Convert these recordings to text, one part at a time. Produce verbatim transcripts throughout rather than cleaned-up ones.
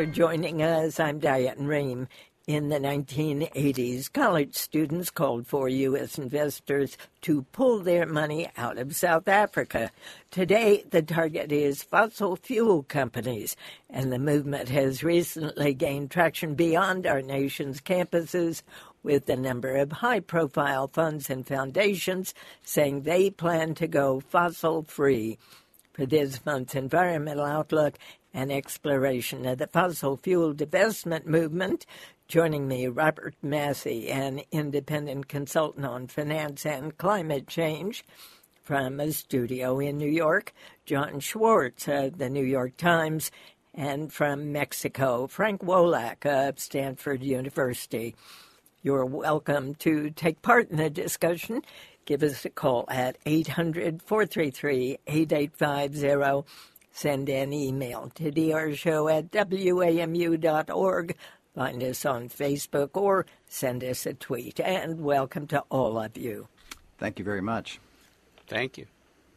for joining us. I'm Diane Rehm. In the nineteen eighties, college students called for U S investors to pull their money out of South Africa. Today, the target is fossil fuel companies, and the movement has recently gained traction beyond our nation's campuses, with a number of high-profile funds and foundations saying they plan to go fossil-free. For this month's Environmental Outlook, an exploration of the fossil fuel divestment movement, joining me, Robert Massey, an independent consultant on finance and climate change. From a studio in New York, John Schwartz of the New York Times, and from Mexico, Frank Wolak of Stanford University. You're welcome to take part in the discussion. Give us a call at eight hundred, four three three, eight eight five zero. Send an email to d r show at w a m u dot org. Find us on Facebook or send us a tweet. And welcome to all of you. Thank you very much. Thank you.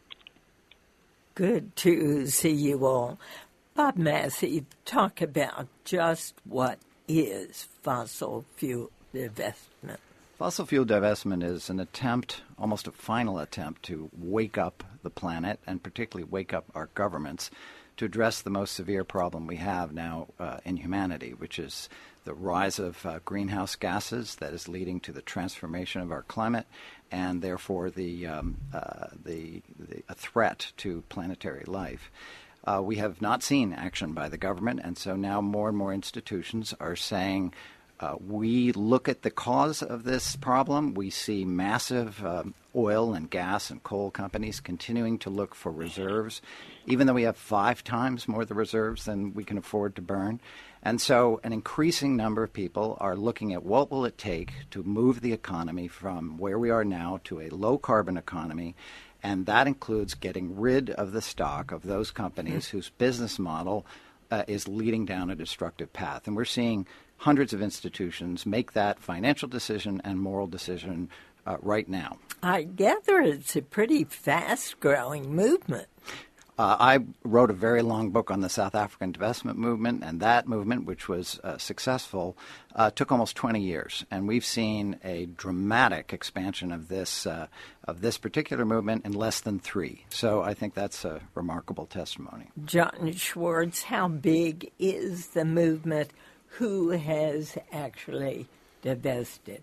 Good to see you all. Bob Massey, talk about just what is fossil fuel divestment. Fossil fuel divestment is an attempt, almost a final attempt, to wake up the planet and particularly wake up our governments to address the most severe problem we have now uh, in humanity, which is the rise of uh, greenhouse gases that is leading to the transformation of our climate and therefore the, um, uh, the, the a threat to planetary life. Uh, we have not seen action by the government, and so now more and more institutions are saying, Uh, we look at the cause of this problem. We see massive um, oil and gas and coal companies continuing to look for reserves, even though we have five times more of the reserves than we can afford to burn. And so an increasing number of people are looking at what will it take to move the economy from where we are now to a low-carbon economy, and that includes getting rid of the stock of those companies whose business model uh, is leading down a destructive path. And we're seeing hundreds of institutions make that financial decision and moral decision uh, right now. I gather it's a pretty fast-growing movement. Uh, I wrote a very long book on the South African divestment movement, and that movement, which was uh, successful, uh, took almost twenty years. And we've seen a dramatic expansion of this uh, of this particular movement in less than three. So I think that's a remarkable testimony. John Schwartz, how big is the movement? Who has actually divested?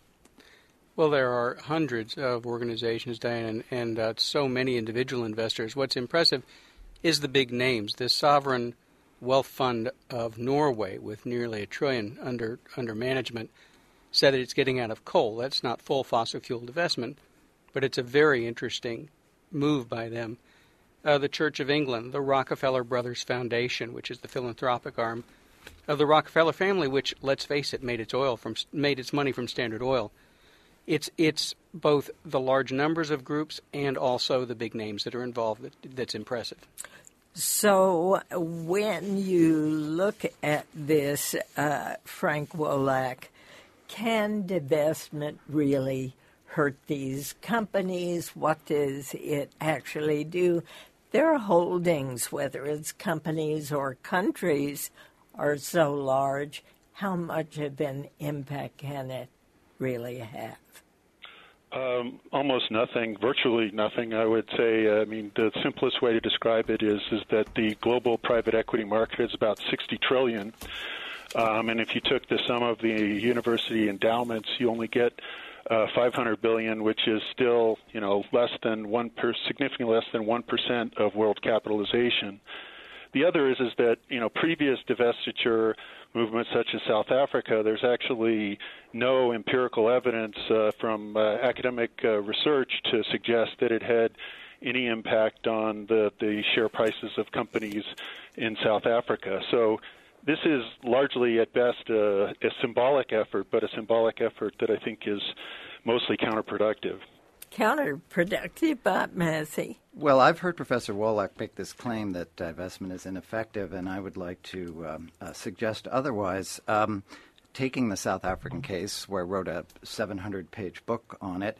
Well, there are hundreds of organizations, Diane, and, and uh, so many individual investors. What's impressive is the big names. The sovereign wealth fund of Norway, with nearly a trillion under under management, said that it's getting out of coal. That's not full fossil fuel divestment, but it's a very interesting move by them. Uh, the Church of England, the Rockefeller Brothers Foundation, which is the philanthropic arm of the Rockefeller family, which, let's face it, made its oil from made its money from Standard Oil. It's it's both the large numbers of groups and also the big names that are involved that, that's impressive. So when you look at this, uh, Frank Wolak, can divestment really hurt these companies? What does it actually do? Their holdings, whether it's companies or countries, are so large. How much of an impact can it really have? Um, almost nothing, virtually nothing, I would say. I mean, the simplest way to describe it is is that the global private equity market is about sixty trillion dollars. Um, and if you took the sum of the university endowments, you only get uh, five hundred billion dollars, which is still, you know, less than one per, significantly less than one percent of world capitalization. The other is is that, you know, previous divestiture movements such as South Africa, there's actually no empirical evidence uh, from uh, academic uh, research to suggest that it had any impact on the, the share prices of companies in South Africa. So this is largely, at best, a, a symbolic effort, but a symbolic effort that I think is mostly counterproductive. Counterproductive, Bob Massey. Well, I've heard Professor Wolak make this claim that divestment is ineffective, and I would like to um, uh, suggest otherwise. Um, taking the South African case, where I wrote a seven hundred page book on it,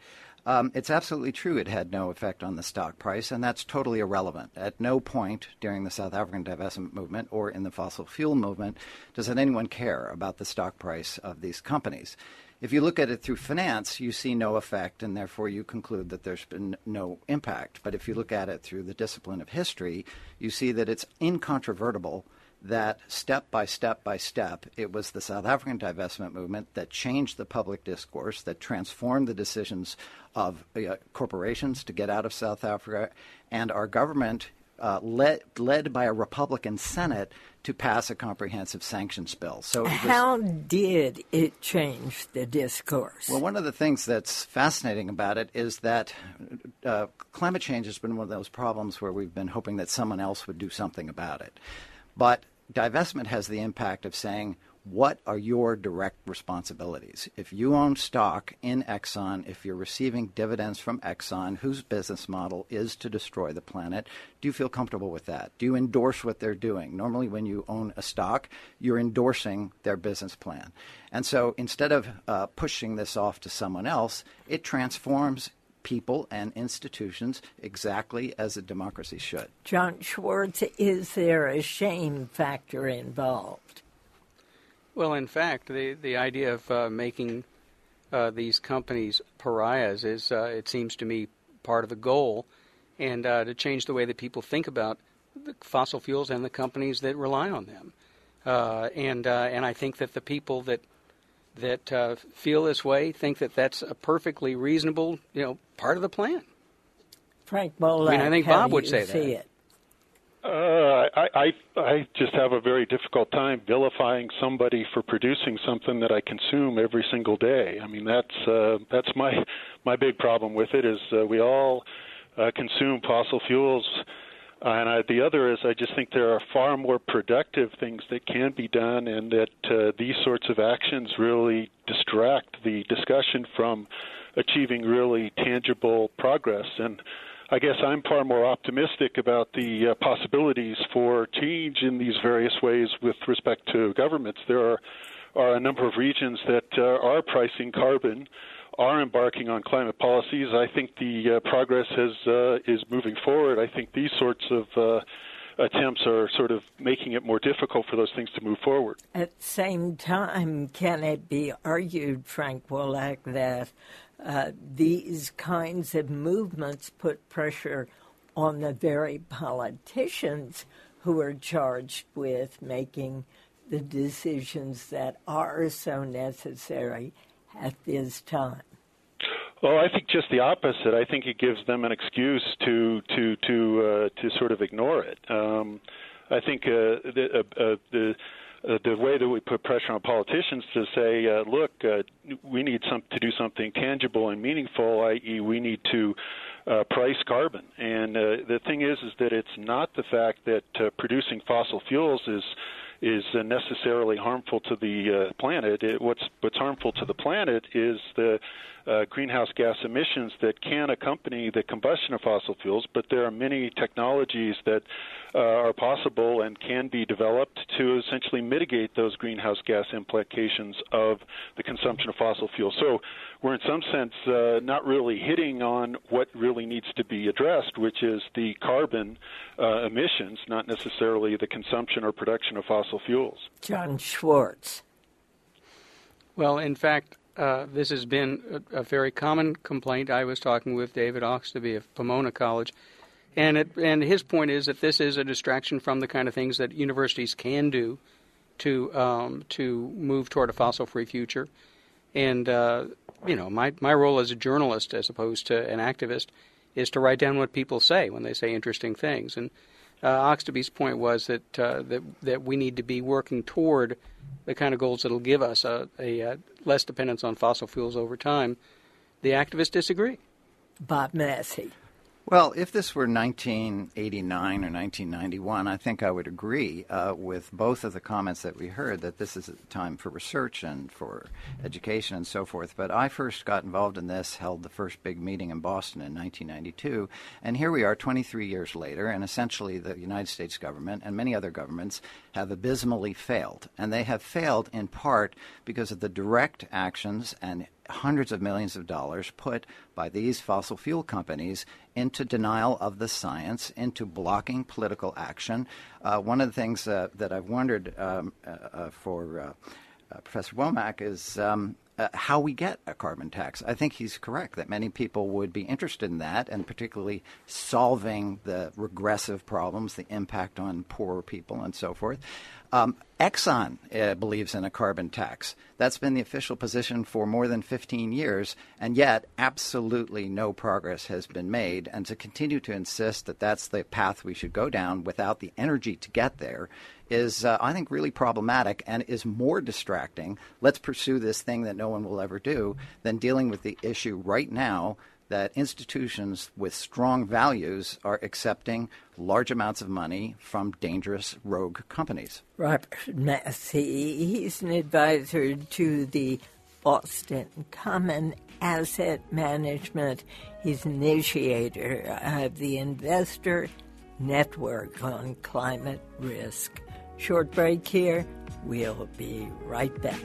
Um, it's absolutely true it had no effect on the stock price, and that's totally irrelevant. At no point during the South African divestment movement or in the fossil fuel movement does anyone care about the stock price of these companies. If you look at it through finance, you see no effect, and therefore you conclude that there's been no impact. But if you look at it through the discipline of history, you see that it's incontrovertible that step by step by step, it was the South African divestment movement that changed the public discourse, that transformed the decisions of uh, corporations to get out of South Africa, and our government, uh, led, led by a Republican Senate, to pass a comprehensive sanctions bill. So it was, how did it change the discourse? Well, one of the things that's fascinating about it is that uh, climate change has been one of those problems where we've been hoping that someone else would do something about it. But divestment has the impact of saying, what are your direct responsibilities? If you own stock in Exxon, if you're receiving dividends from Exxon, whose business model is to destroy the planet, do you feel comfortable with that? Do you endorse what they're doing? Normally when you own a stock, you're endorsing their business plan. And so instead of uh, pushing this off to someone else, it transforms people and institutions exactly as a democracy should. John Schwartz, is there a shame factor involved? Well, in fact, the, the idea of uh, making uh, these companies pariahs is, uh, it seems to me, part of the goal, and uh, to change the way that people think about the fossil fuels and the companies that rely on them. Uh, and uh, and I think that the people that that uh, feel this way think that that's a perfectly reasonable, you know, part of the plan. Frank Bolak, I mean, I think how Bob do would you say see that. it? Uh, I, I I just have a very difficult time vilifying somebody for producing something that I consume every single day. I mean, that's uh, that's my my big problem with it is uh, we all uh, consume fossil fuels. Uh, and I, the other is I just think there are far more productive things that can be done, and that uh, these sorts of actions really distract the discussion from achieving really tangible progress. And I guess I'm far more optimistic about the uh, possibilities for change in these various ways with respect to governments. There are, are a number of regions that uh, are pricing carbon, are embarking on climate policies. I think the uh, progress has, uh, is moving forward. I think these sorts of uh, attempts are sort of making it more difficult for those things to move forward. At the same time, can it be argued, Frank Bolak, that uh, these kinds of movements put pressure on the very politicians who are charged with making the decisions that are so necessary at this time? Well, I think just the opposite. I think it gives them an excuse to to to uh, to sort of ignore it. Um, I think uh, the uh, uh, the uh, the way that we put pressure on politicians to say, uh, look, uh, we need some to do something tangible and meaningful, that is, we need to uh, price carbon. And uh, the thing is, is that it's not the fact that uh, producing fossil fuels is is uh, necessarily harmful to the uh, planet. It, what's what's harmful to the planet is the uh, greenhouse gas emissions that can accompany the combustion of fossil fuels, but there are many technologies that uh, are possible and can be developed to essentially mitigate those greenhouse gas implications of the consumption of fossil fuels. So we're in some sense uh, not really hitting on what really needs to be addressed, which is the carbon uh, emissions, not necessarily the consumption or production of fossil fuels. John Schwartz. Well, in fact, uh, this has been a, a very common complaint. I was talking with David Oxtoby of Pomona College, and it, and his point is that this is a distraction from the kind of things that universities can do to um, to move toward a fossil-free future. And uh, you know, my my role as a journalist, as opposed to an activist, is to write down what people say when they say interesting things. And uh, Oxtoby's point was that uh, that that we need to be working toward the kind of goals that will give us a, a, a less dependence on fossil fuels over time. The activists disagree. Bob Massey. Well, if this were nineteen eighty-nine or nineteen ninety-one, I think I would agree uh, with both of the comments that we heard, that this is a time for research and for education and so forth. But I first got involved in this, held the first big meeting in Boston in nineteen ninety-two, and here we are twenty-three years later, and essentially the United States government and many other governments have abysmally failed. And they have failed in part because of the direct actions and hundreds of millions of dollars put by these fossil fuel companies into denial of the science, into blocking political action. Uh, one of the things uh, that I've wondered um, uh, uh, for uh, uh, Professor Womack is um, uh, how we get a carbon tax. I think he's correct that many people would be interested in that, and particularly solving the regressive problems, the impact on poorer people and so forth. Um, Exxon uh, believes in a carbon tax. That's been the official position for more than fifteen years, and yet absolutely no progress has been made. And to continue to insist that that's the path we should go down without the energy to get there is, uh, I think, really problematic and is more distracting. Let's pursue this thing that no one will ever do than dealing with the issue right now that institutions with strong values are accepting large amounts of money from dangerous rogue companies. Robert Massey, he's an advisor to the Boston Common Asset Management. He's an initiator of the Investor Network on Climate Risk. Short break here. We'll be right back.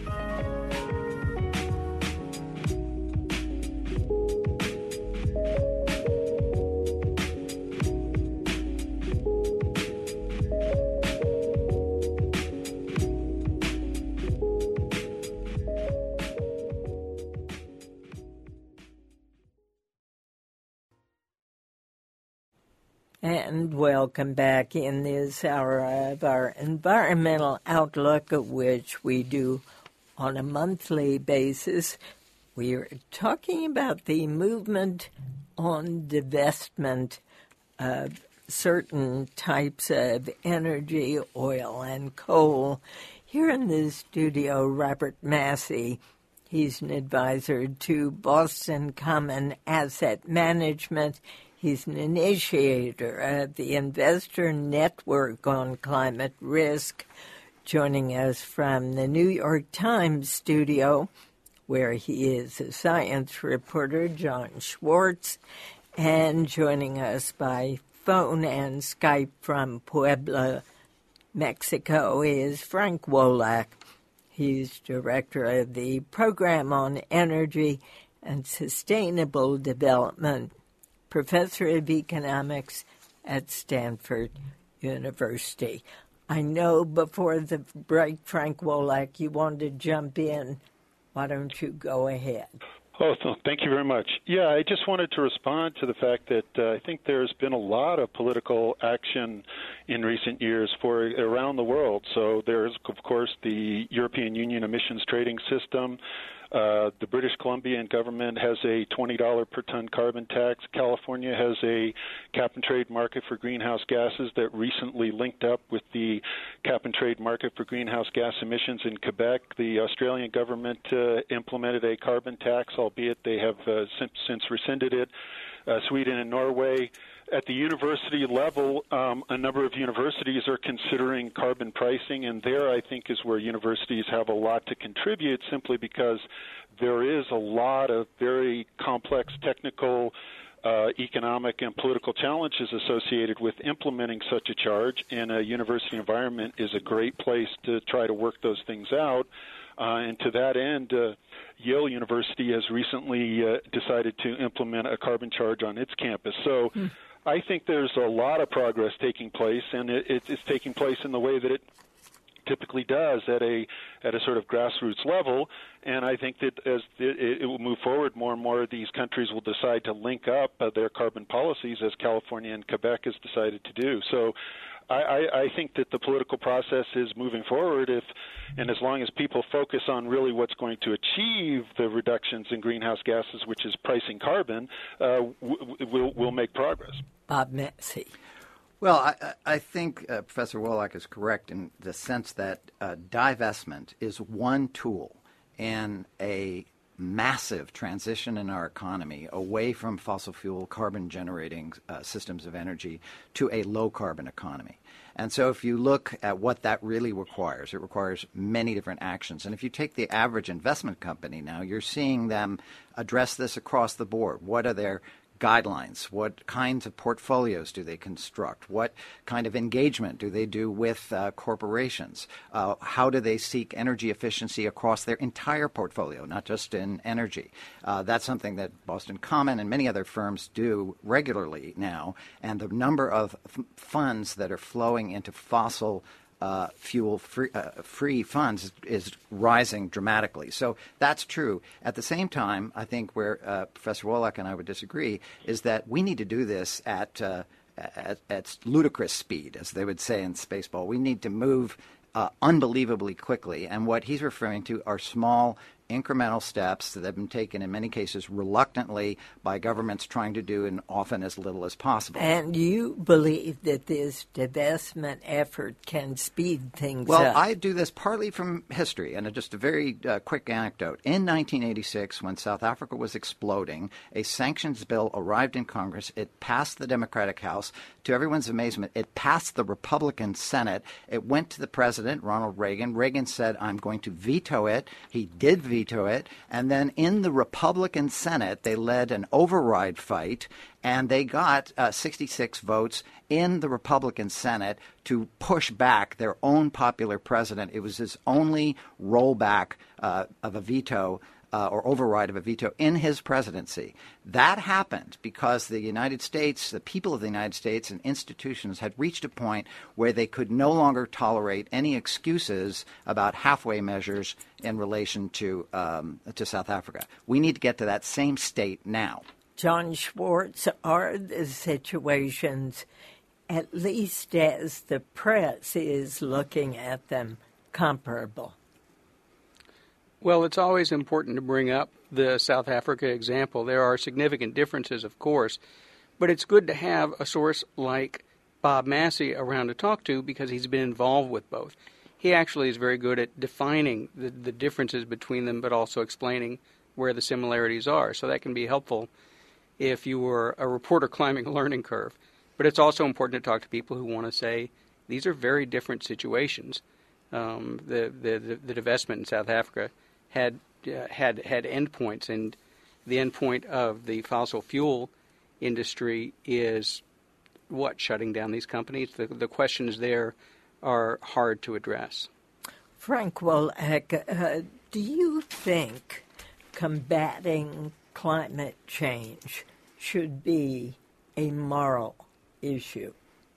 And welcome back in this hour of our environmental outlook, which we do on a monthly basis. We are talking about the movement on divestment of certain types of energy, oil, and coal. Here in the studio, Robert Massey. He's an advisor to Boston Common Asset Management. He's an initiator of the Investor Network on Climate Risk, joining us from the New York Times studio, where he is a science reporter, John Schwartz, and joining us by phone and Skype from Puebla, Mexico, is Frank Wolak. He's director of the Program on Energy and Sustainable Development, professor of economics at Stanford University. I know before the break, Frank Wolak, you wanted to jump in. Why don't you go ahead? Oh, so thank you very much. Yeah, I just wanted to respond to the fact that uh, I think there's been a lot of political action in recent years for around the world. So there's, of course, the European Union emissions trading system. Uh, the British Columbian government has a twenty dollars per ton carbon tax. California has a cap-and-trade market for greenhouse gases that recently linked up with the cap-and-trade market for greenhouse gas emissions in Quebec. The Australian government uh, implemented a carbon tax, albeit they have uh, since, since rescinded it. Uh, Sweden and Norway. At the university level, um, a number of universities are considering carbon pricing, and there I think is where universities have a lot to contribute, simply because there is a lot of very complex technical, uh, economic, and political challenges associated with implementing such a charge, and a university environment is a great place to try to work those things out. Uh, and to that end, uh, Yale University has recently uh, decided to implement a carbon charge on its campus. So mm. I think there's a lot of progress taking place, and it, it's taking place in the way that it typically does at a at a sort of grassroots level. And I think that as it, it will move forward, more and more of these countries will decide to link up uh, their carbon policies, as California and Quebec has decided to do. So I, I, I think that the political process is moving forward, if and as long as people focus on really what's going to achieve the reductions in greenhouse gases, which is pricing carbon, uh, w- we'll, we'll make progress. Bob Massey. Well, I, I think uh, Professor Wolak is correct in the sense that uh, divestment is one tool in a massive transition in our economy away from fossil fuel carbon-generating uh, systems of energy to a low-carbon economy. And so if you look at what that really requires, it requires many different actions. And if you take the average investment company now, you're seeing them address this across the board. What are their guidelines? What kinds of portfolios do they construct? What kind of engagement do they do with uh, corporations? Uh, how do they seek energy efficiency across their entire portfolio, not just in energy? Uh, that's something that Boston Common and many other firms do regularly now. And the number of f- funds that are flowing into fossil Uh, fuel free, uh, free funds is rising dramatically. So that's true. At the same time, I think where uh, Professor Wolak and I would disagree is that we need to do this at, uh, at, at ludicrous speed, as they would say in Spaceball. We need to move uh, unbelievably quickly. And what he's referring to are small incremental steps that have been taken in many cases reluctantly by governments trying to do and often as little as possible. And you believe that this divestment effort can speed things well, up? Well, I do this partly from history, and just a very uh, quick anecdote. In nineteen eighty-six, when South Africa was exploding, a sanctions bill arrived in Congress. It passed the Democratic House. To everyone's amazement, it passed the Republican Senate. It went to the president, Ronald Reagan. Reagan said, I'm going to veto it. He did veto veto it. And then in the Republican Senate, they led an override fight, and they got uh, sixty-six votes in the Republican Senate to push back their own popular president. It was his only rollback uh, of a veto Uh, or override of a veto in his presidency. That happened because the United States, the people of the United States and institutions had reached a point where they could no longer tolerate any excuses about halfway measures in relation to um, to South Africa. We need to get to that same state now. John Schwartz, are the situations, at least as the press is looking at them, comparable? Well, it's always important to bring up the South Africa example. There are significant differences, of course, but it's good to have a source like Bob Massey around to talk to because he's been involved with both. He actually is very good at defining the, the differences between them, but also explaining where the similarities are. So that can be helpful if you were a reporter climbing a learning curve. But it's also important to talk to people who want to say, these are very different situations. Um, the, the, the divestment in South Africa had uh, had had endpoints, and the endpoint of the fossil fuel industry is what, shutting down these companies? The, the questions there are hard to address. Frank Wolak, uh, do you think combating climate change should be a moral issue?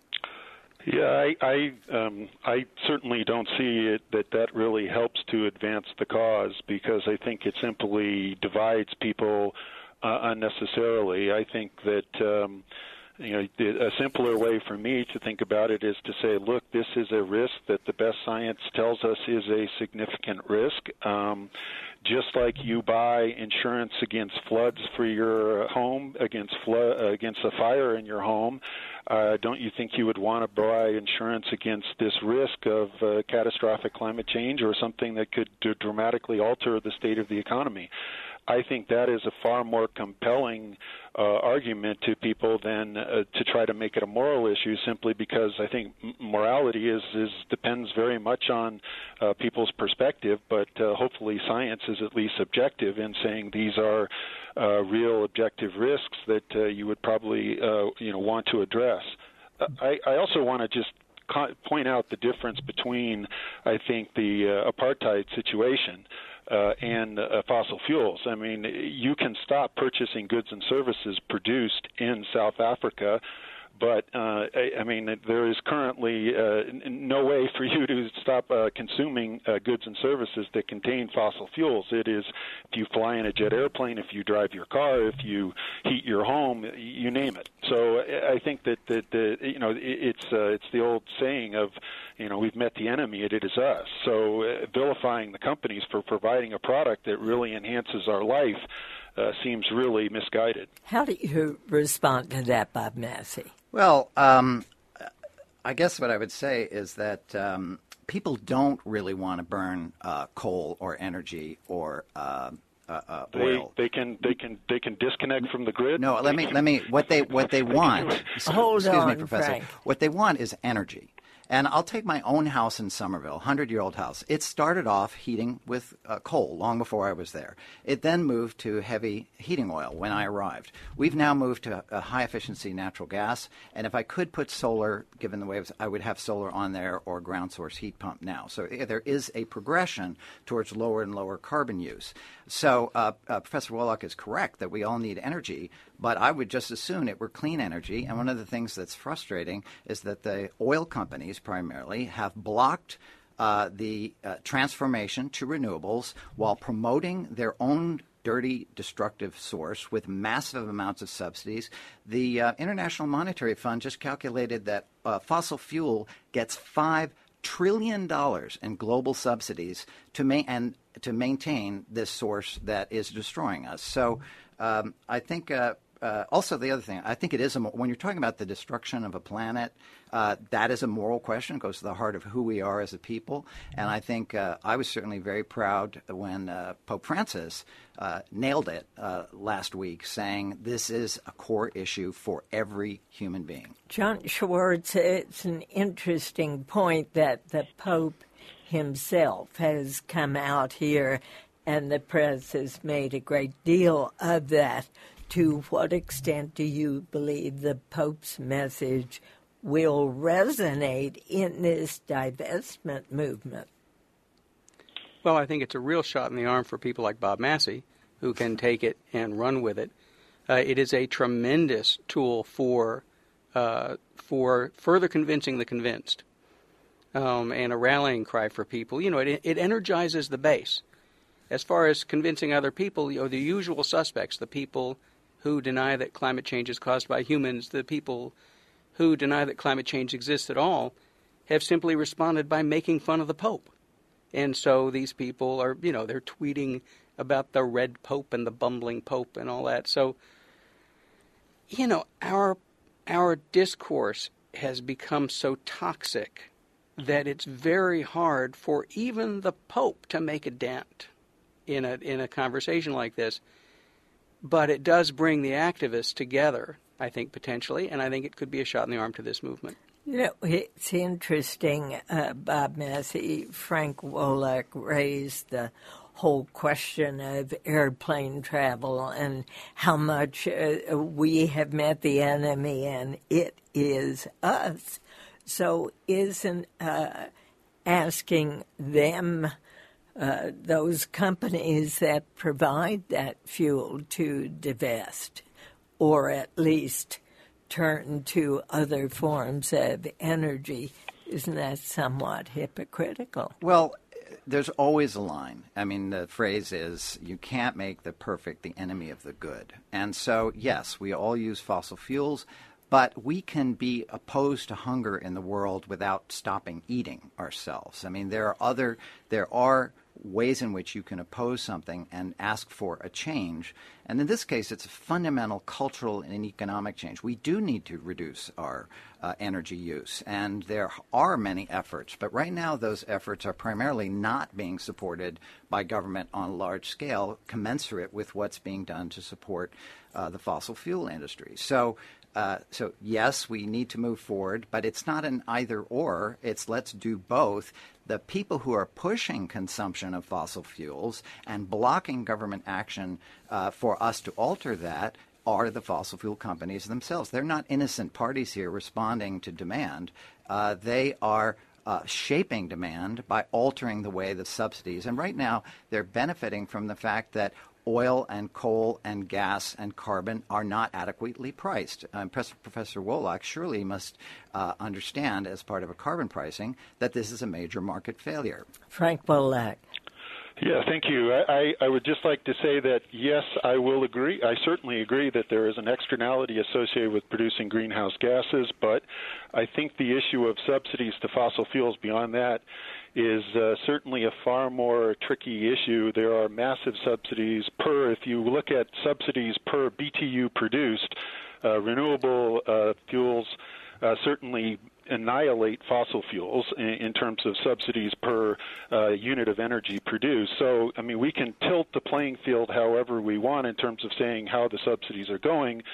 Yeah, I I, um, I certainly don't see it that that really helps to advance the cause because I think it simply divides people uh, unnecessarily. I think that um, you know a simpler way for me to think about it is to say, look, this is a risk that the best science tells us is a significant risk. Um, Just like you buy insurance against floods for your home, against flood, uh, against a fire in your home, uh, don't you think you would want to buy insurance against this risk of uh, catastrophic climate change or something that could d- dramatically alter the state of the economy? I think that is a far more compelling uh, argument to people than uh, to try to make it a moral issue, simply because I think morality is, is depends very much on uh, people's perspective, but uh, hopefully science is at least objective in saying these are uh, real objective risks that uh, you would probably uh, you know want to address. Uh, I, I also want to just point out the difference between, I think, the uh, apartheid situation Uh, and uh, fossil fuels. I mean, you can stop purchasing goods and services produced in South Africa, but, uh, I, I mean, there is currently uh, no way for you to stop uh, consuming uh, goods and services that contain fossil fuels. It is, if you fly in a jet airplane, if you drive your car, if you heat your home, you name it. So I think that, that, that you know, it's, uh, it's the old saying of, you know, we've met the enemy, and it is us. So uh, vilifying the companies for providing a product that really enhances our life uh, seems really misguided. How do you respond to that, Bob Massey? Well, um, I guess what I would say is that um, people don't really want to burn uh, coal or energy or uh, uh, uh, they, oil. They can they can they can disconnect from the grid. No, let me let me what they what they want. Hold excuse on, me, Professor. Frank. What they want is energy. And I'll take my own house in Somerville, hundred-year-old house. It started off heating with uh, coal long before I was there. It then moved to heavy heating oil when I arrived. We've now moved to a high-efficiency natural gas, and if I could put solar, given the waves, I would have solar on there or ground source heat pump now. So there is a progression towards lower and lower carbon use. So uh, uh, Professor Woloch is correct that we all need energy, but I would just as soon it were clean energy. And one of the things that's frustrating is that the oil companies primarily have blocked uh, the uh, transformation to renewables while promoting their own dirty, destructive source with massive amounts of subsidies. The uh, International Monetary Fund just calculated that uh, fossil fuel gets five trillion dollars in global subsidies to ma- and to maintain this source that is destroying us. So um, I think uh, uh, also the other thing, I think it is a, when you're talking about the destruction of a planet, uh, that is a moral question. It goes to the heart of who we are as a people. And I think uh, I was certainly very proud when uh, Pope Francis uh, nailed it uh, last week, saying this is a core issue for every human being. John Schwartz, it's an interesting point that the Pope himself has come out here, and the press has made a great deal of that. To what extent do you believe the Pope's message will resonate in this divestment movement? Well, I think it's a real shot in the arm for people like Bob Massey, who can take it and run with it. Uh, it is a tremendous tool for uh, for further convincing the convinced, um, and a rallying cry for people. You know, it, it energizes the base. As far as convincing other people, you know, the usual suspects, the people who deny that climate change is caused by humans, the people who deny that climate change exists at all, have simply responded by making fun of the Pope. And so these people are, you know, they're tweeting about the red Pope and the bumbling Pope and all that. So, you know, our our discourse has become so toxic that it's very hard for even the Pope to make a dent in a in a conversation like this. But it does bring the activists together, I think, potentially, and I think it could be a shot in the arm to this movement. You know, it's interesting, uh, Bob Massey, Frank Woloch raised the whole question of airplane travel and how much uh, we have met the enemy and it is us. So isn't uh, asking them, uh, those companies that provide that fuel, to divest or at least turn to other forms of energy, isn't that somewhat hypocritical? Well, there's always a line. I mean, the phrase is, you can't make the perfect the enemy of the good. And so, yes, we all use fossil fuels, but we can be opposed to hunger in the world without stopping eating ourselves. I mean, there are other, there are ways in which you can oppose something and ask for a change. And in this case, it's a fundamental cultural and economic change. We do need to reduce our uh, energy use, and there are many efforts. But right now, those efforts are primarily not being supported by government on a large scale, commensurate with what's being done to support uh, the fossil fuel industry. So Uh, so, yes, we need to move forward, but it's not an either or. It's let's do both. The people who are pushing consumption of fossil fuels and blocking government action uh, for us to alter that are the fossil fuel companies themselves. They're not innocent parties here responding to demand. Uh, they are uh, shaping demand by altering the way the subsidies. And right now, they're benefiting from the fact that oil and coal and gas and carbon are not adequately priced. Um, Professor Woloch surely must uh, understand, as part of a carbon pricing, that this is a major market failure. Frank Woloch. Yeah, thank you. I, I would just like to say that, yes, I will agree. I certainly agree that there is an externality associated with producing greenhouse gases, but I think the issue of subsidies to fossil fuels beyond that is uh, certainly a far more tricky issue. There are massive subsidies per, if you look at subsidies per B T U produced, uh, renewable uh, fuels uh, certainly annihilate fossil fuels in, in terms of subsidies per uh, unit of energy produced. So, I mean, we can tilt the playing field however we want in terms of saying how the subsidies are going,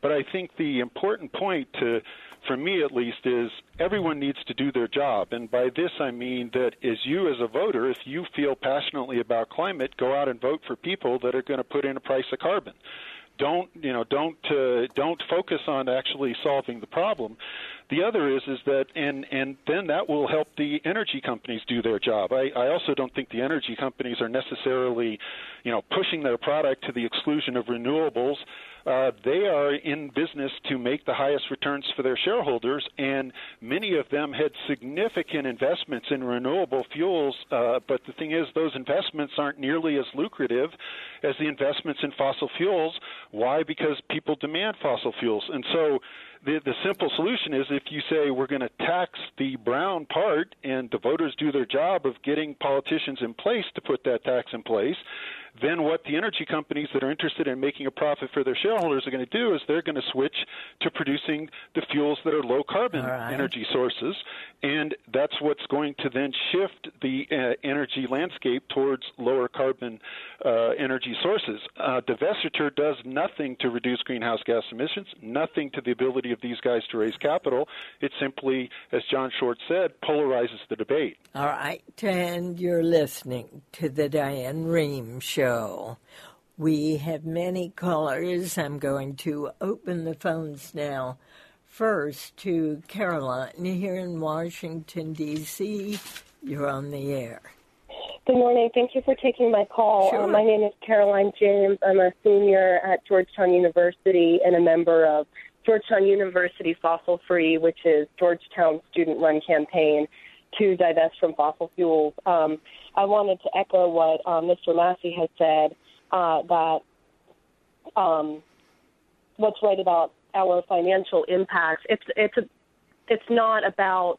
But I think the important point, to, for me at least, is everyone needs to do their job. And by this I mean that as you as a voter, if you feel passionately about climate, go out and vote for people that are going to put in a price of carbon. Don't, you know, don't uh, don't focus on actually solving the problem. The other is is that, and, and then that will help the energy companies do their job. I, I also don't think the energy companies are necessarily, you know, pushing their product to the exclusion of renewables. Uh, they are in business to make the highest returns for their shareholders, and many of them had significant investments in renewable fuels, uh, but the thing is those investments aren't nearly as lucrative as the investments in fossil fuels. Why? Because people demand fossil fuels. And so the, the simple solution is, if you say we're going to tax the brown part and the voters do their job of getting politicians in place to put that tax in place, then what the energy companies that are interested in making a profit for their shareholders are going to do is they're going to switch to producing the fuels that are low-carbon right. energy sources, and that's what's going to then shift the uh, energy landscape towards lower-carbon uh, energy sources. Uh, divestiture does nothing to reduce greenhouse gas emissions, nothing to the ability of these guys to raise capital. It simply, as John Short said, polarizes the debate. All right, and you're listening to the Diane Rehm Show. Show. We have many callers. I'm going to open the phones now. First to Caroline here in Washington, D C You're on the air. Good morning. Thank you for taking my call. Sure. Uh, my name is Caroline James. I'm a senior at Georgetown University and a member of Georgetown University Fossil Free, which is Georgetown's student-run campaign to divest from fossil fuels. Um, I wanted to echo what uh, Mister Massey has said, uh, that um, what's right about our financial impacts. It's it's a, it's not about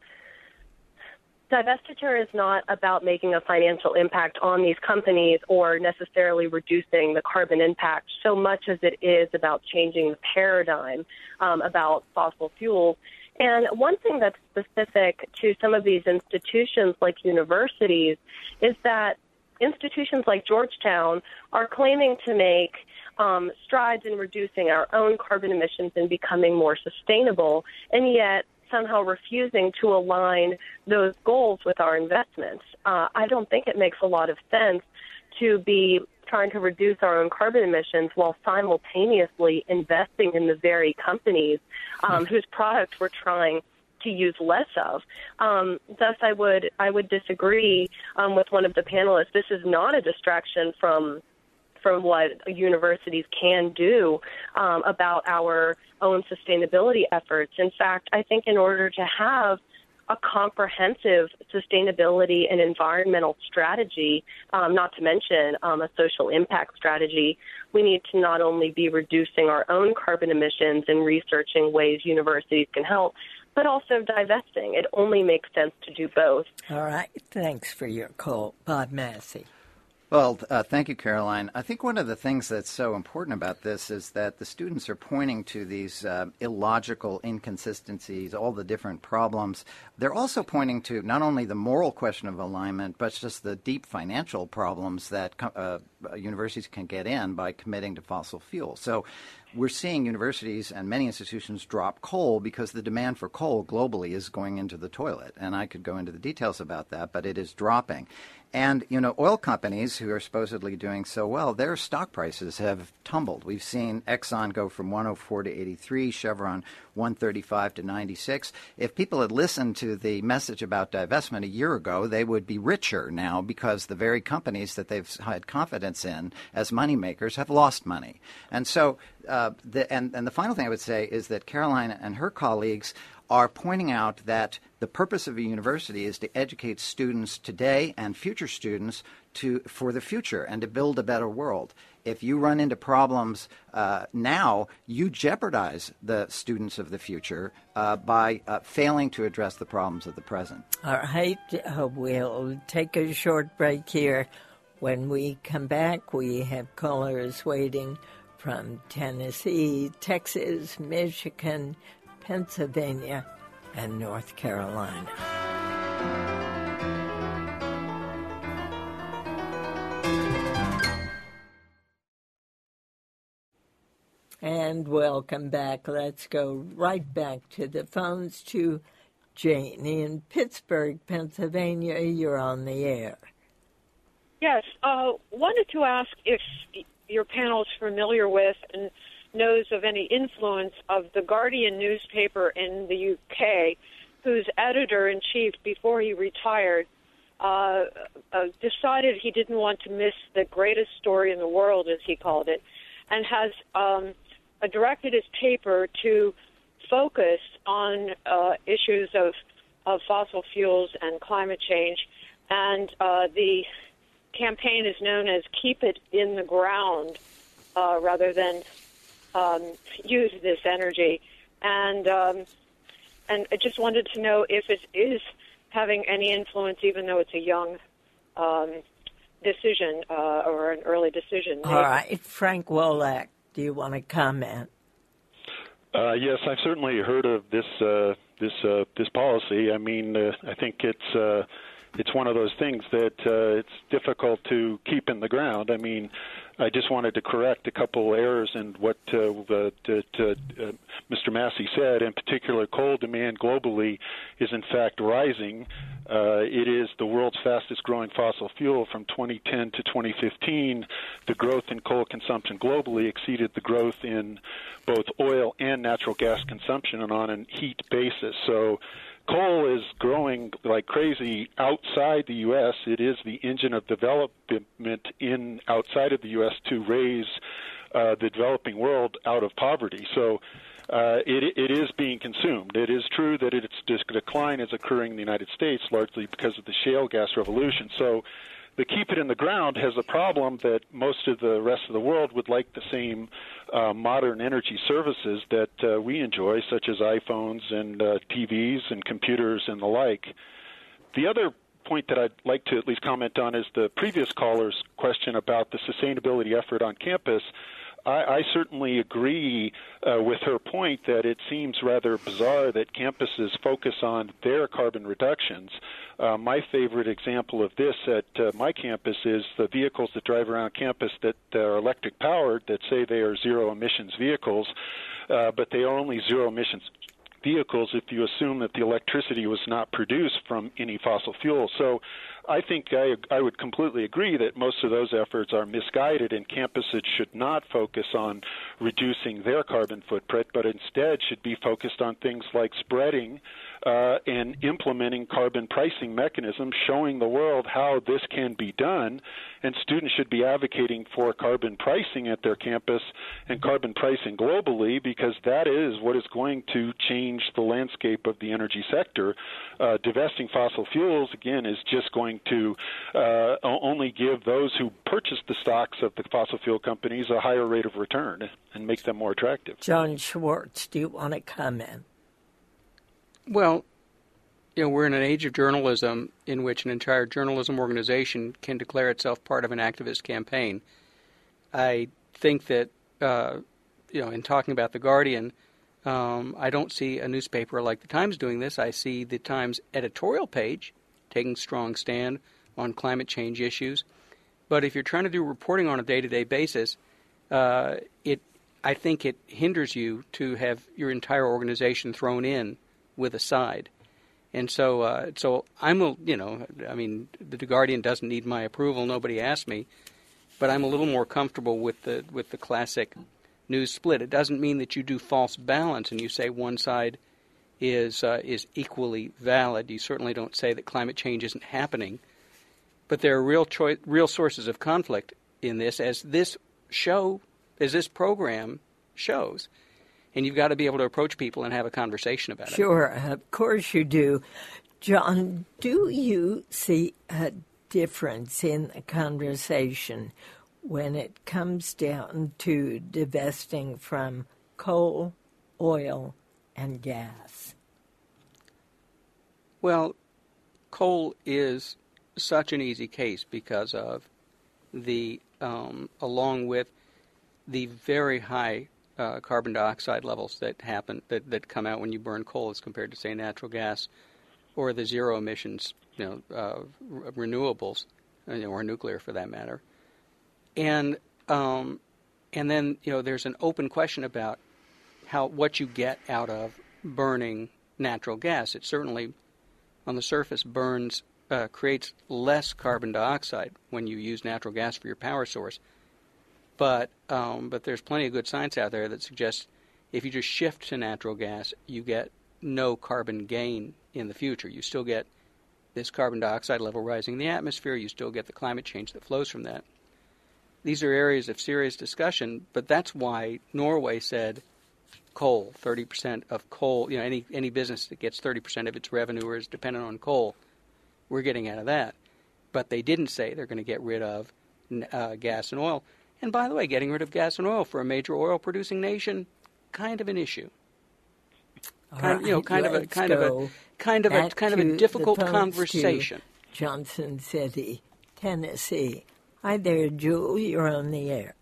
divestiture is not about making a financial impact on these companies or necessarily reducing the carbon impact so much as it is about changing the paradigm um, about fossil fuels. And one thing that's specific to some of these institutions like universities is that institutions like Georgetown are claiming to make um, strides in reducing our own carbon emissions and becoming more sustainable, and yet somehow refusing to align those goals with our investments. Uh, I don't think it makes a lot of sense to be trying to reduce our own carbon emissions while simultaneously investing in the very companies um, whose products we're trying to use less of. Um, thus, I would I would disagree um, with one of the panelists. This is not a distraction from from what universities can do um, about our own sustainability efforts. In fact, I think in order to have a comprehensive sustainability and environmental strategy, um, not to mention um, a social impact strategy, we need to not only be reducing our own carbon emissions and researching ways universities can help, but also divesting. It only makes sense to do both. All right. Thanks for your call, Bob Massey. Well, uh, thank you, Caroline. I think one of the things that's so important about this is that the students are pointing to these uh, illogical inconsistencies, all the different problems. They're also pointing to not only the moral question of alignment, but just the deep financial problems that uh, universities can get in by committing to fossil fuels. So we're seeing universities and many institutions drop coal because the demand for coal globally is going into the toilet. And I could go into the details about that, but it is dropping. And, you know, oil companies who are supposedly doing so well, their stock prices have tumbled. We've seen Exxon go from one oh four to eighty-three, Chevron one thirty-five to ninety-six. If people had listened to the message about divestment a year ago, they would be richer now because the very companies that they've had confidence in as moneymakers have lost money. And so, uh, the, and, and the final thing I would say is that Caroline and her colleagues are pointing out that the purpose of a university is to educate students today and future students to for the future and to build a better world. If you run into problems uh, now, you jeopardize the students of the future uh, by uh, failing to address the problems of the present. All right, uh, we'll take a short break here. When we come back, we have callers waiting from Tennessee, Texas, Michigan, Pennsylvania, and North Carolina. And welcome back. Let's go right back to the phones to Jane in Pittsburgh, Pennsylvania. You're on the air. Yes, uh, wanted to ask if your panel is familiar with and knows of any influence of the Guardian newspaper in the U K, whose editor-in-chief, before he retired, uh, uh, decided he didn't want to miss the greatest story in the world, as he called it, and has um, uh, directed his paper to focus on uh, issues of, of fossil fuels and climate change. And uh, the campaign is known as Keep It in the Ground, uh, rather than um, use this energy. And um, and I just wanted to know if it is having any influence, even though it's a young um, decision uh, or an early decision. All right. Frank Wolak, do you want to comment? Uh, yes, I've certainly heard of this uh, this uh, this policy. I mean, uh, I think it's uh, it's one of those things that uh, it's difficult to keep in the ground. I mean, I just wanted to correct a couple errors in what uh, uh, that, uh, uh, Mister Massey said. In particular, coal demand globally is in fact rising. Uh, it is the world's fastest-growing fossil fuel. From twenty ten to twenty fifteen, the growth in coal consumption globally exceeded the growth in both oil and natural gas consumption, and on a heat basis. So coal is growing like crazy outside the U S. It is the engine of development in outside of the U S to raise uh, the developing world out of poverty. So uh, it, it is being consumed. It is true that its decline is occurring in the United States largely because of the shale gas revolution. So the Keep It in the Ground has a problem that most of the rest of the world would like the same uh, modern energy services that uh, we enjoy, such as iPhones and uh, T Vs and computers and the like. The other point that I'd like to at least comment on is the previous caller's question about the sustainability effort on campus. I, I certainly agree uh, with her point that it seems rather bizarre that campuses focus on their carbon reductions. Uh, my favorite example of this at uh, my campus is the vehicles that drive around campus that are electric powered, that say they are zero emissions vehicles, uh, but they are only zero emissions vehicles if you assume that the electricity was not produced from any fossil fuel. So I think I, I would completely agree that most of those efforts are misguided, and campuses should not focus on reducing their carbon footprint, but instead should be focused on things like spreading uh, and implementing carbon pricing mechanisms, showing the world how this can be done. And students should be advocating for carbon pricing at their campus and carbon pricing globally, because that is what is going to change the landscape of the energy sector. Uh, divesting fossil fuels, again, is just going to uh, only give those who purchase the stocks of the fossil fuel companies a higher rate of return and make them more attractive. John Schwartz, do you want to comment? Well, you know, we're in an age of journalism in which an entire journalism organization can declare itself part of an activist campaign. I think that, uh, you know, in talking about The Guardian, um, I don't see a newspaper like The Times doing this. I see The Times editorial page taking strong stand on climate change issues. But if you're trying to do reporting on a day-to-day basis, uh, it I think it hinders you to have your entire organization thrown in with a side. And so, uh, so I'm, a, you know, I mean, the Guardian doesn't need my approval. Nobody asked me, but I'm a little more comfortable with the with the classic news split. It doesn't mean that you do false balance and you say one side is uh, is equally valid. You certainly don't say that climate change isn't happening, but there are real choi- real sources of conflict in this, as this show, as this program shows. And you've got to be able to approach people and have a conversation about it. Sure, of course you do. John, do you see a difference in the conversation when it comes down to divesting from coal, oil, and gas? Well, coal is such an easy case because of the, um, along with the very high Uh, carbon dioxide levels that happen that, that come out when you burn coal as compared to, say, natural gas, or the zero emissions, you know, uh, renewables, you know, or nuclear for that matter. And um, And then, you know, there's an open question about how what you get out of burning natural gas. It certainly, on the surface, burns, uh, creates less carbon dioxide when you use natural gas for your power source. But um, but there's plenty of good science out there that suggests if you just shift to natural gas, you get no carbon gain in the future. You still get this carbon dioxide level rising in the atmosphere. You still get the climate change that flows from that. These are areas of serious discussion, but that's why Norway said coal, thirty percent of coal, you know, any any business that gets thirty percent of its revenue or is dependent on coal, we're getting out of that. But they didn't say they're going to get rid of uh, gas and oil. And by the way, getting rid of gas and oil for a major oil-producing nation, kind of an issue. Kind of, you know, kind of a kind of a kind of a kind of a difficult conversation. Johnson City, Tennessee. Hi there, Jewel. You're on the air.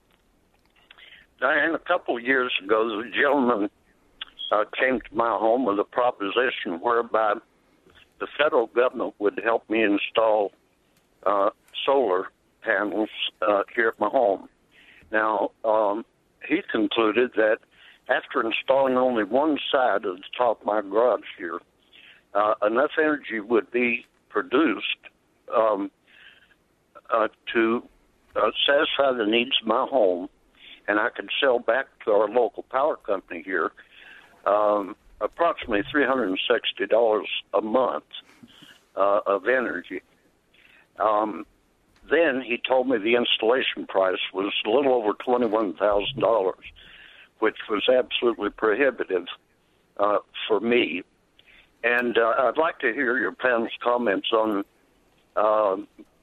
Diane, a couple of years ago, the gentleman uh, came to my home with a proposition whereby the federal government would help me install uh, solar panels uh, here at my home. Now, um, he concluded that after installing only one side of the top of my garage here, uh, enough energy would be produced um, uh, to uh, satisfy the needs of my home, and I could sell back to our local power company here um, approximately three hundred sixty dollars a month uh, of energy. Um, then he told me the installation price was a little over twenty-one thousand dollars, which was absolutely prohibitive uh, for me. And uh, I'd like to hear your panel's comments on uh,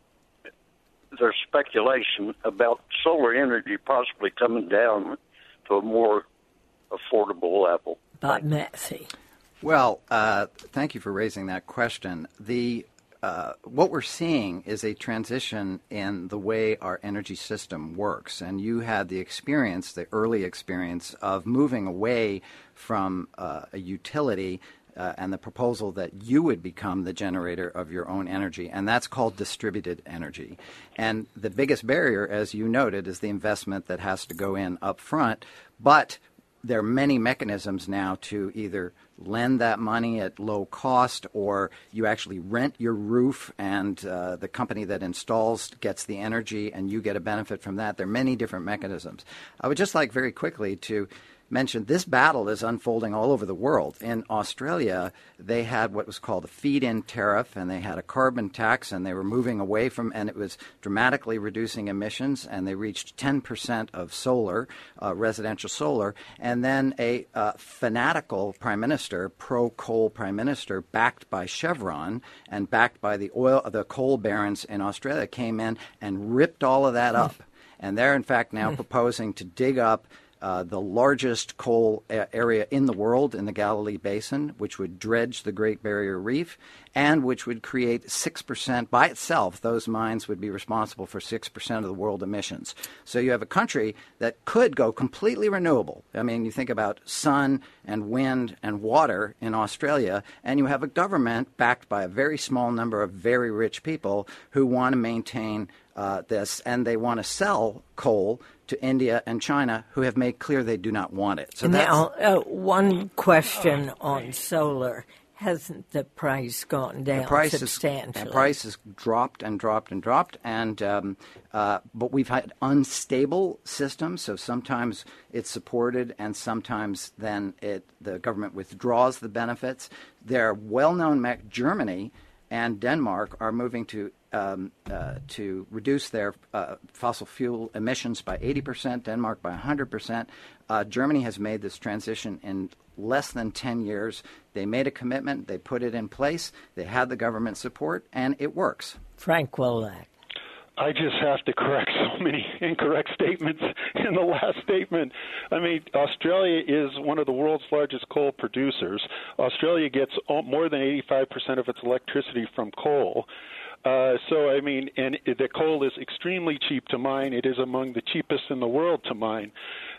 their speculation about solar energy possibly coming down to a more affordable level. Bob Massey. Well, uh, thank you for raising that question. The Uh, what we're seeing is a transition in the way our energy system works. And you had the experience, the early experience, of moving away from uh, a utility uh, and the proposal that you would become the generator of your own energy. And that's called distributed energy. And the biggest barrier, as you noted, is the investment that has to go in up front. But there are many mechanisms now to either lend that money at low cost, or you actually rent your roof and uh, the company that installs gets the energy and you get a benefit from that. There are many different mechanisms. I would just like very quickly to mention this battle is unfolding all over the world. In Australia, they had what was called a feed-in tariff, and they had a carbon tax, and they were moving away from, and it was dramatically reducing emissions, and they reached ten percent of solar, uh, residential solar, and then a uh, fanatical prime minister, pro-coal prime minister, backed by Chevron and backed by the oil, the coal barons in Australia, came in and ripped all of that up. And they're, in fact, now proposing to dig up Uh, the largest coal a- area in the world in the Galilee Basin, which would dredge the Great Barrier Reef, and which would create six percent by itself. Those mines would be responsible for six percent of the world emissions. So you have a country that could go completely renewable. I mean, you think about sun and wind and water in Australia, and you have a government backed by a very small number of very rich people who want to maintain uh, this, and they want to sell coal to India and China, who have made clear they do not want it. So now, uh, one question on solar. Hasn't the price gone down the price substantially? Is, the price has dropped and dropped and dropped, and um, uh, but we've had unstable systems. So sometimes it's supported, and sometimes then it the government withdraws the benefits. They're well-known. Me- Germany and Denmark are moving to um, uh, to reduce their uh, fossil fuel emissions by eighty percent. Denmark by one hundred percent. Uh, Germany has made this transition in less than ten years. They made a commitment. They put it in place. They had the government support, and it works. Frank Wolak. I just have to correct so many incorrect statements in the last statement. I mean, Australia is one of the world's largest coal producers. Australia gets more than eighty-five percent of its electricity from coal. Uh, so, I mean, and the coal is extremely cheap to mine. It is among the cheapest in the world to mine.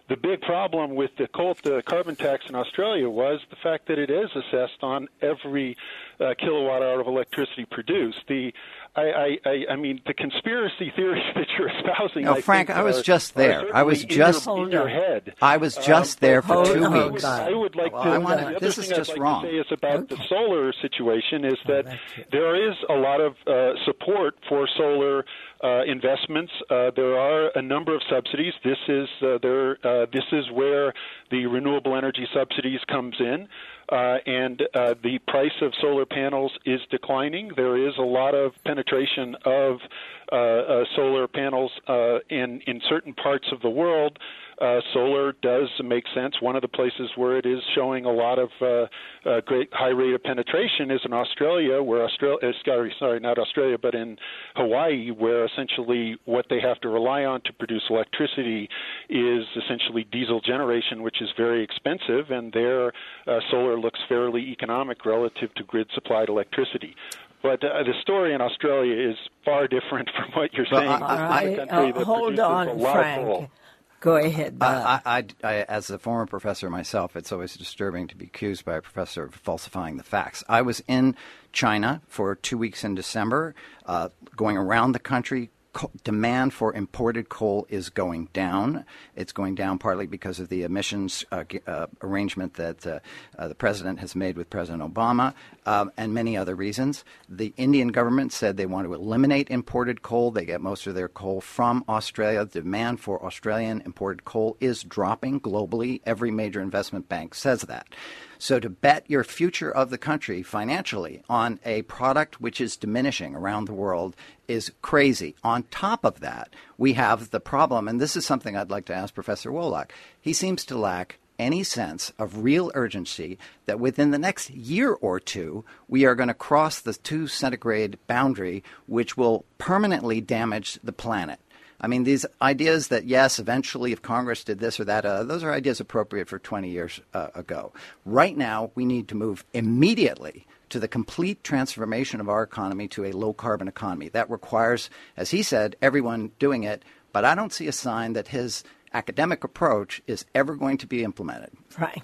the big problem with the coal, the carbon tax in Australia was the fact that it is assessed on every uh, kilowatt hour of electricity produced. The I, I, I mean, the conspiracy theories that you're espousing. No, I Frank, think, I was are, just there. I was just in your, in your head. I was just um, there for hold two on, weeks. I would like well, to. I wanna, the other this thing is I'd just like wrong. to say is about okay. the solar situation is that oh, there is a lot of uh, support for solar uh, investments. Uh, there are a number of subsidies. This is uh, there. Uh, this is where the renewable energy subsidies comes in. Uh, and uh, the price of solar panels is declining. There is a lot of penetration of uh, uh, solar panels uh, in in certain parts of the world. Uh, solar does make sense. One of the places where it is showing a lot of uh, uh, great high rate of penetration is in Australia, where Australia, uh, sorry, sorry, not Australia, but in Hawaii, where essentially what they have to rely on to produce electricity is essentially diesel generation, which is very expensive, and there uh, solar looks fairly economic relative to grid-supplied electricity. But uh, the story in Australia is far different from what you're well, saying. I, This is I, a country uh, that hold produces on, a lot Frank. of coal. Go ahead, Bob. I, I, I, as a former professor myself, it's always disturbing to be accused by a professor of falsifying the facts. I was in China for two weeks in December, uh, going around the country. Co- demand for imported coal is going down. It's going down partly because of the emissions uh, uh, arrangement that uh, uh, the president has made with President Obama, um, and many other reasons. The Indian government said they want to eliminate imported coal. They get most of their coal from Australia. The demand for Australian imported coal is dropping globally. Every major investment bank says that. So to bet your future of the country financially on a product which is diminishing around the world is crazy. On top of that, we have the problem, and this is something I'd like to ask Professor Wolak. He seems to lack any sense of real urgency that within the next year or two, we are going to cross the two centigrade boundary, which will permanently damage the planet. I mean, these ideas that, yes, eventually if Congress did this or that, uh, those are ideas appropriate for twenty years uh, ago. Right now, we need to move immediately to the complete transformation of our economy to a low-carbon economy. That requires, as he said, everyone doing it, but I don't see a sign that his academic approach is ever going to be implemented. Frank.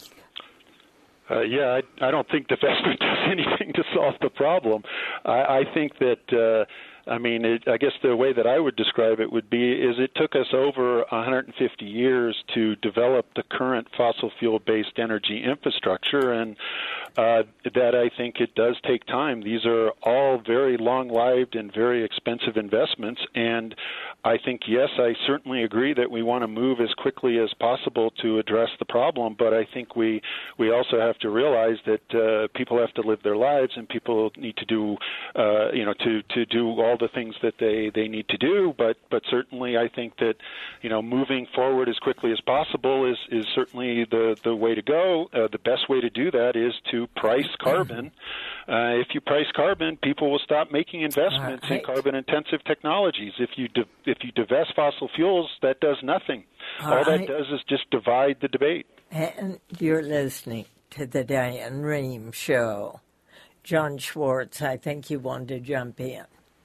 Uh, yeah, I, I don't think divestment does anything to solve the problem. I, I think that, uh, I mean, it, I guess the way that I would describe it would be is it took us over one hundred fifty years to develop the current fossil fuel-based energy infrastructure, and uh, that I think it does take time. These are all very long-lived and very expensive investments, and I think, yes, I certainly agree that we want to move as quickly as possible to address the problem, but I think we, we also have to realize that uh, people have to live their lives and people need to do, uh, you know, to, to do all the things that they, they need to do, but, but certainly I think that, you know, moving forward as quickly as possible is, is certainly the, the way to go. Uh, the best way to do that is to price carbon. Uh, if you price carbon, people will stop making investments right. in carbon-intensive technologies. If you di- if you divest fossil fuels, that does nothing. All, All right. that does is just divide the debate. And you're listening to the Diane Rehm Show. John Schwartz, I think you wanted to jump in.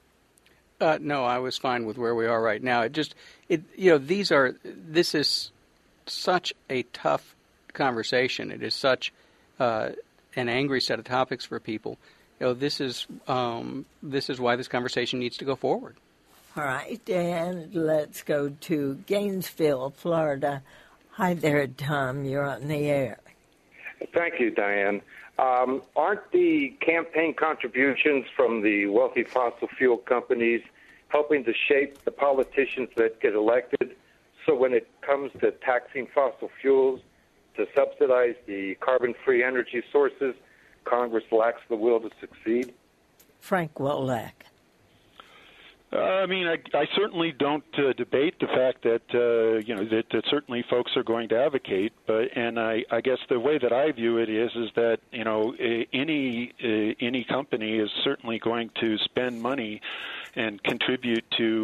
Uh, no, I was fine with where we are right now. It just, it you know, these are, this is such a tough conversation. It is such uh, an angry set of topics for people. You know, this is um, this is why this conversation needs to go forward. All right, and let's go to Gainesville, Florida. Hi there, Tom. You're on the air. Thank you, Diane. Um, aren't the campaign contributions from the wealthy fossil fuel companies helping to shape the politicians that get elected? So when it comes to taxing fossil fuels to subsidize the carbon-free energy sources, Congress lacks the will to succeed? Frank Wolak. Uh, I mean, I, I certainly don't uh, debate the fact that uh, you know that, that certainly folks are going to advocate, but and I, I guess the way that I view it is is that you know any uh, any company is certainly going to spend money and contribute to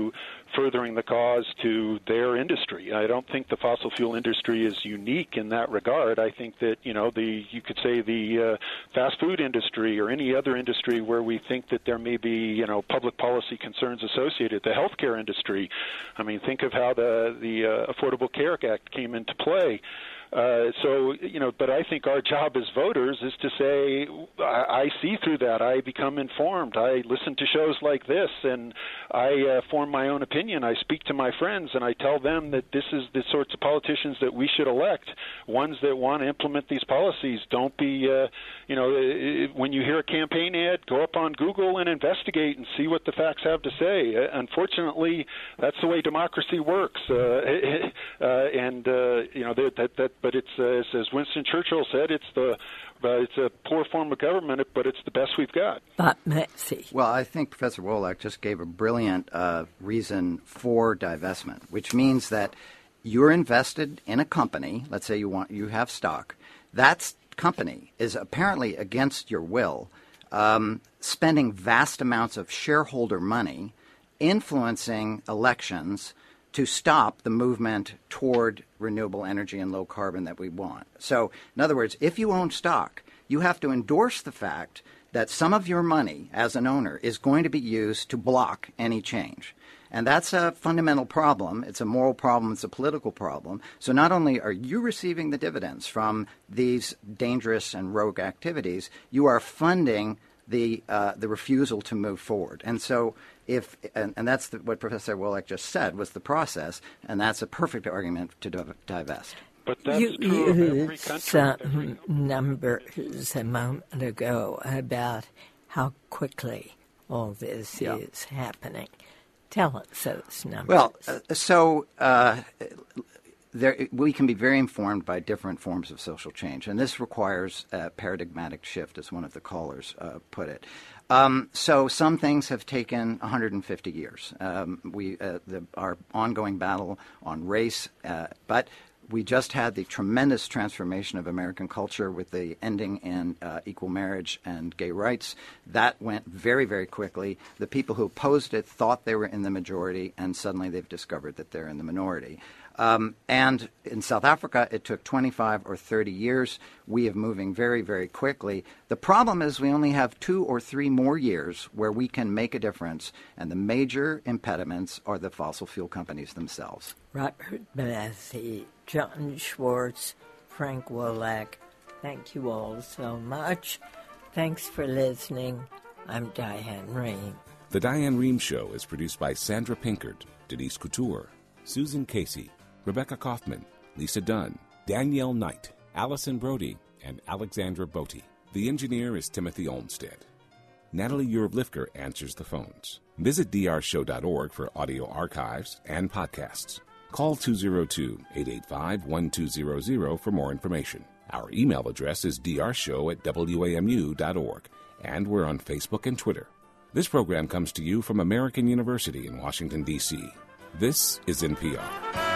furthering the cause to their industry. I don't think the fossil fuel industry is unique in that regard. I think that, you know, the you could say the uh, fast food industry or any other industry where we think that there may be, you know, public policy concerns associated, the healthcare industry. I mean, think of how the, the uh, Affordable Care Act came into play. Uh, so, you know, but I think our job as voters is to say, I, I see through that. I become informed. I listen to shows like this, and I uh, form my own opinion. I speak to my friends, and I tell them that this is the sorts of politicians that we should elect, ones that want to implement these policies. Don't be, uh, you know, when you hear a campaign ad, go up on Google and investigate and see what the facts have to say. Uh, unfortunately, that's the way democracy works. Uh, uh, and, uh, you know, that, that, that But it's, uh, as Winston Churchill said, it's the uh, it's a poor form of government, but it's the best we've got. But Messi. Well, I think Professor Wolak just gave a brilliant uh, reason for divestment, which means that you're invested in a company. Let's say you want you have stock. That company is apparently against your will, um, spending vast amounts of shareholder money, influencing elections to stop the movement toward renewable energy and low carbon that we want. So, in other words, if you own stock, you have to endorse the fact that some of your money as an owner is going to be used to block any change. And that's a fundamental problem. It's a moral problem. It's a political problem. So not only are you receiving the dividends from these dangerous and rogue activities, you are funding the uh, the refusal to move forward. And so if and, and that's the, what Professor Wolak just said was the process, and that's a perfect argument to div- divest. But that's you true of every country. some every numbers a moment ago about how quickly all this yeah. is happening. Tell us those numbers. Well, uh, so uh, there, we can be very informed by different forms of social change, and this requires a paradigmatic shift, as one of the callers uh, put it. Um, so some things have taken one hundred fifty years. Um, we uh, the, our ongoing battle on race, uh, but we just had the tremendous transformation of American culture with the ending in uh, equal marriage and gay rights. That went very, very quickly. The people who opposed it thought they were in the majority, and suddenly they've discovered that they're in the minority. Um, and in South Africa, it took twenty-five or thirty years. We are moving very, very quickly. The problem is we only have two or three more years where we can make a difference, and the major impediments are the fossil fuel companies themselves. Robert Messi, John Schwartz, Frank Wolak, thank you all so much. Thanks for listening. I'm Diane Rehm. The Diane Rehm Show is produced by Sandra Pinkert, Denise Couture, Susan Casey, Rebecca Kaufman, Lisa Dunn, Danielle Knight, Allison Brody, and Alexandra Botti. The engineer is Timothy Olmstead. Natalie Urblifker answers the phones. Visit d r show dot org for audio archives and podcasts. Call two oh two, eight eight five, one two zero zero for more information. Our email address is d r show at w a m u dot org, and we're on Facebook and Twitter. This program comes to you from American University in Washington, D C This is N P R.